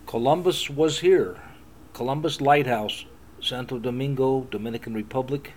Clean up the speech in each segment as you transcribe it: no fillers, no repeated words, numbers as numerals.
Columbus was here. Columbus Lighthouse, Santo Domingo, Dominican Republic.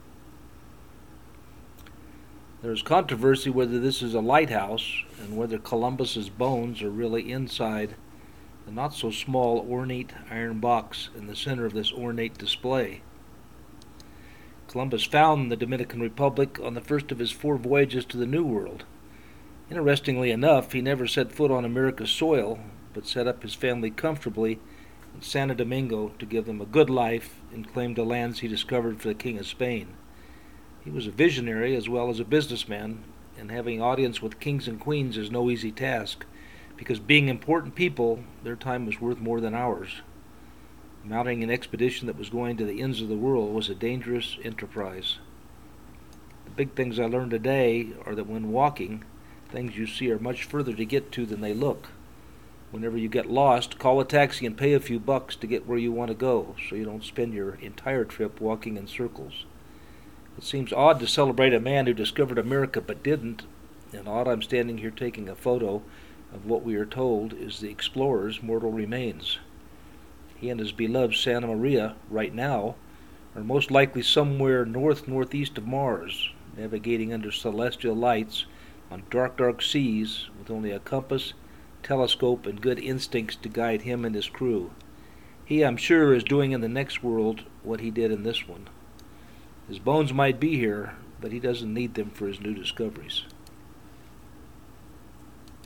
There's controversy whether this is a lighthouse and whether Columbus's bones are really inside the not so small ornate iron box in the center of this ornate display. Columbus found the Dominican Republic on the first of his 4 voyages to the New World. Interestingly enough, he never set foot on America's soil, but set up his family comfortably in Santo Domingo to give them a good life and claim the lands he discovered for the King of Spain. He was a visionary as well as a businessman, and having audience with kings and queens is no easy task, because being important people, their time was worth more than ours. Mounting an expedition that was going to the ends of the world was a dangerous enterprise. The big things I learned today are that when walking, things you see are much further to get to than they look. Whenever you get lost, call a taxi and pay a few bucks to get where you want to go, so you don't spend your entire trip walking in circles. It seems odd to celebrate a man who discovered America but didn't, and odd I'm standing here taking a photo of what we are told is the explorer's mortal remains. He and his beloved Santa Maria, right now, are most likely somewhere northeast of Mars, navigating under celestial lights on dark seas with only a compass, telescope, and good instincts to guide him and his crew. He, I'm sure, is doing in the next world what he did in this one. His bones might be here, but he doesn't need them for his new discoveries.